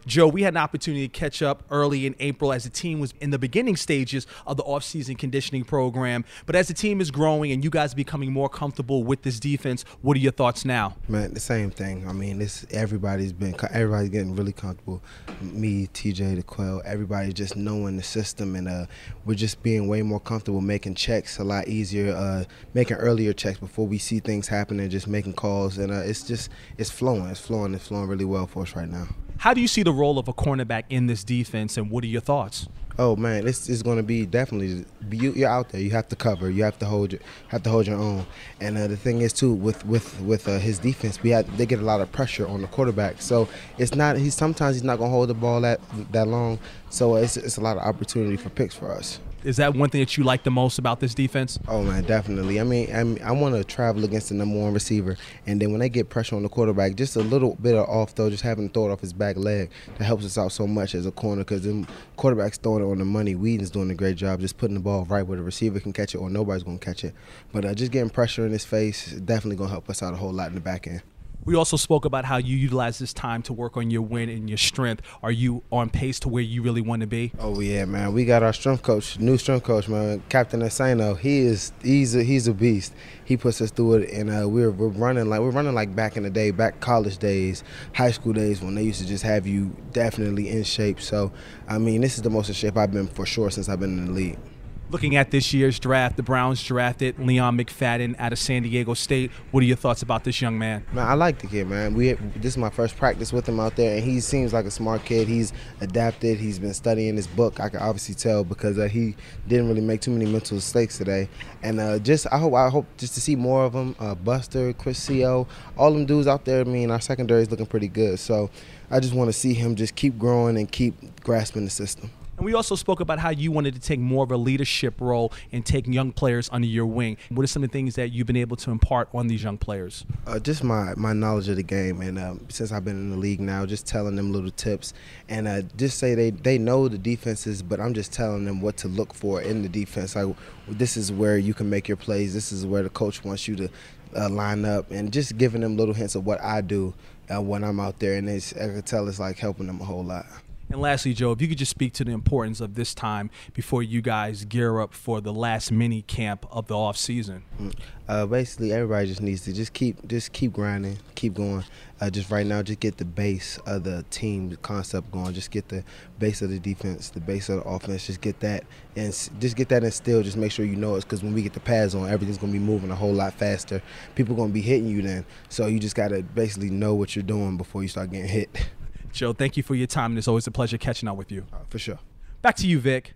Joe, we had an opportunity to catch up early in April as the team was in the beginning stages of the offseason conditioning program. But as the team is growing and you guys becoming more comfortable with this defense, what are your thoughts now? Man, the same thing. I mean, everybody's getting really comfortable. Me, TJ, the Quell, everybody just knowing the system, and we're just being way more comfortable making checks a lot easier, making earlier checks before we see things happen, and just making calls. And it's flowing really well for us right now. How do you see the role of a cornerback in this defense, and what are your thoughts? Oh man, it's going to be definitely you're out there. You have to cover. You have to hold your own. And the thing is too with his defense, they get a lot of pressure on the quarterback. So sometimes he's not going to hold the ball that long. So it's a lot of opportunity for picks for us. Is that one thing that you like the most about this defense? Oh man, definitely. I mean, I want to travel against the #1 receiver, and then when they get pressure on the quarterback, just a little bit of off throw, just having to throw it off his back leg, that helps us out so much as a corner, because them quarterbacks throwing it on the money. Whedon's doing a great job just putting the ball right where the receiver can catch it, or nobody's going to catch it. But just getting pressure in his face is definitely going to help us out a whole lot in the back end. We also spoke about how you utilize this time to work on your win and your strength. Are you on pace to where you really want to be? Oh yeah, man. We got our new strength coach, man, Captain Asano. He's a beast. He puts us through it, and we're running like back in the day, back college days, high school days, when they used to just have you definitely in shape. So I mean, this is the most in shape I've been for sure since I've been in the league. Looking at this year's draft, the Browns drafted Leon McFadden out of San Diego State. What are your thoughts about this young man? Man, I like the kid, man. This is my first practice with him out there, and he seems like a smart kid. He's adapted. He's been studying his book. I can obviously tell because he didn't really make too many mental mistakes today. And I hope just to see more of him. Buster, Chris Co, all them dudes out there. I mean, our secondary is looking pretty good. So I just want to see him just keep growing and keep grasping the system. And we also spoke about how you wanted to take more of a leadership role and take young players under your wing. What are some of the things that you've been able to impart on these young players? Just my knowledge of the game, and since I've been in the league now, just telling them little tips, and just say they know the defenses, but I'm just telling them what to look for in the defense. Like, this is where you can make your plays. This is where the coach wants you to line up, and just giving them little hints of what I do when I'm out there, and I can tell it's like helping them a whole lot. And lastly, Joe, if you could just speak to the importance of this time before you guys gear up for the last mini camp of the off season. Basically, everybody just needs to just keep grinding, keep going. Just right now, just get the base of the team concept going. Just get the base of the defense, the base of the offense. Just get that and instilled. Just make sure you know it, because when we get the pads on, everything's gonna be moving a whole lot faster. People are gonna be hitting you then, so you just gotta basically know what you're doing before you start getting hit. Joe, thank you for your time, and it's always a pleasure catching up with you. For sure. Back to you, Vic.